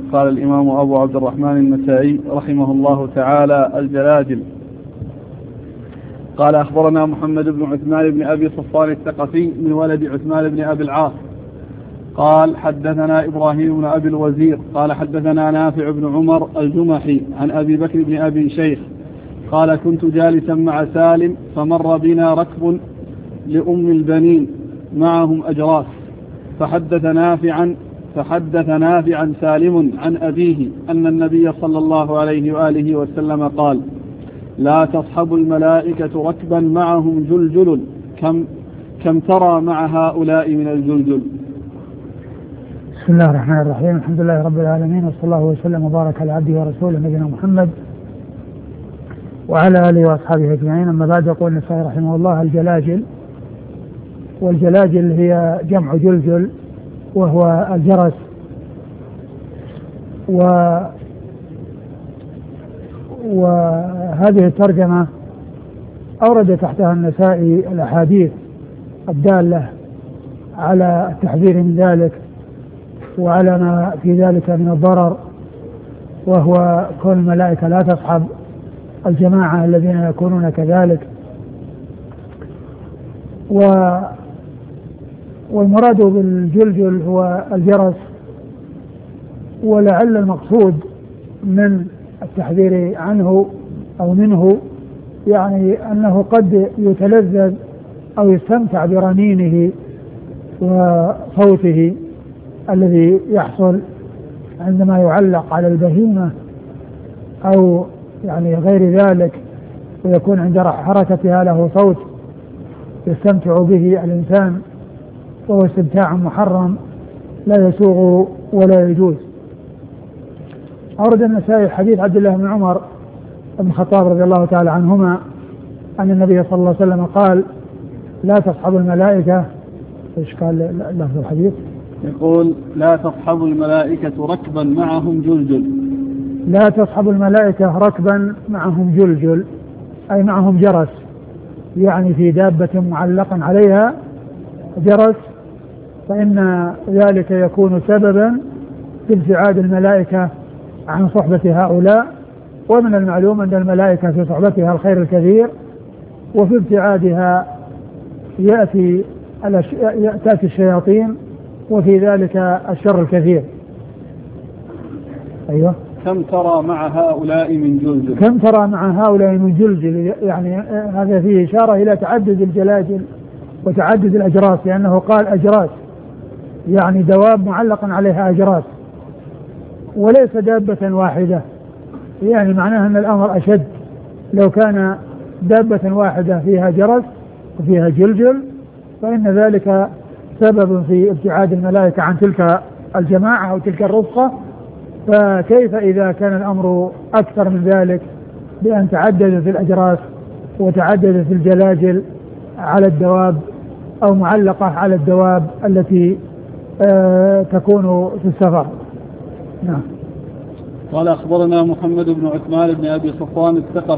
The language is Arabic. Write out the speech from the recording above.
قال الإمام أبو عبد الرحمن النسائي رحمه الله تعالى: الجلاجل. قال: أخبرنا محمد بن عثمان بن أبي صفوان الثقفي من ولد عثمان بن أبي العاص قال: حدثنا إبراهيم بن أبي الوزير قال: حدثنا نافع بن عمر الجمحي عن أبي بكر بن أبي شيخ قال: كنت جالسا مع سالم فمر بنا ركب لأم البنين معهم أجراس، فحدث نافعا سالم عن أبيه أن النبي صلى الله عليه وآله وسلم قال: لا تصحب الملائكة ركبا معهم جلجل، كم ترى مع هؤلاء من الجلجل. بسم الله الرحمن الرحيم. الحمد لله رب العالمين، وصلى الله وسلم وبارك على عبده ورسوله نبينا محمد وعلى آله وأصحابه أجمعين. أما بعد، يقول النسائي رحمه الله: الجلاجل. والجلاجل هي جمع جلجل وهو الجرس. وهذه الترجمة أورد تحتها النسائي الأحاديث الدالة على التحذير من ذلك وعلى ما في ذلك من الضرر، وهو كون الملائكة لا تصحب الجماعة الذين يكونون كذلك. والمراد بالجلجل هو الجرس، ولعل المقصود من التحذير عنه أو منه يعني أنه قد يتلذذ أو يستمتع برنينه وصوته الذي يحصل عندما يعلق على البهيمة أو يعني غير ذلك، ويكون عند حركتها له صوت يستمتع به الإنسان، وهو استمتاع محرم لا يسوغ ولا يجوز. أورد النسائي حديث عبد الله بن عمر بن الخطاب رضي الله تعالى عنهما أن النبي صلى الله عليه وسلم قال: لا تصحب الملائكة. إيش قال لفظ الحديث؟ يقول: لا تصحب الملائكة ركبا معهم جلجل. لا تصحب الملائكة ركبا معهم جلجل، أي معهم جرس، يعني في دابة معلق عليها جرس، فإن ذلك يكون سببا في ابتعاد الملائكة عن صحبة هؤلاء. ومن المعلوم أن الملائكة في صحبتها الخير الكثير، وفي ابتعادها تأتي الشياطين، وفي ذلك الشر الكثير. أيوة. كم ترى مع هؤلاء من جلجل. كم ترى مع هؤلاء من جلجل، يعني هذا فيه إشارة إلى تعدد الجلاجل وتعدد الأجراس، لأنه قال أجراس يعني دواب معلق عليها أجراس، وليس دابة واحدة، يعني معناها أن الأمر أشد. لو كان دابة واحدة فيها جرس وفيها جلجل فإن ذلك سبب في ابتعاد الملائكة عن تلك الجماعة أو تلك الرفقة، فكيف إذا كان الأمر أكثر من ذلك، بأن تعددت الأجراس وتعددت الجلاجل على الدواب أو معلقة على الدواب التي تكون في السفر. نعم. قال: أخبرنا محمد بن عثمان بن أبي صفوان الثقفي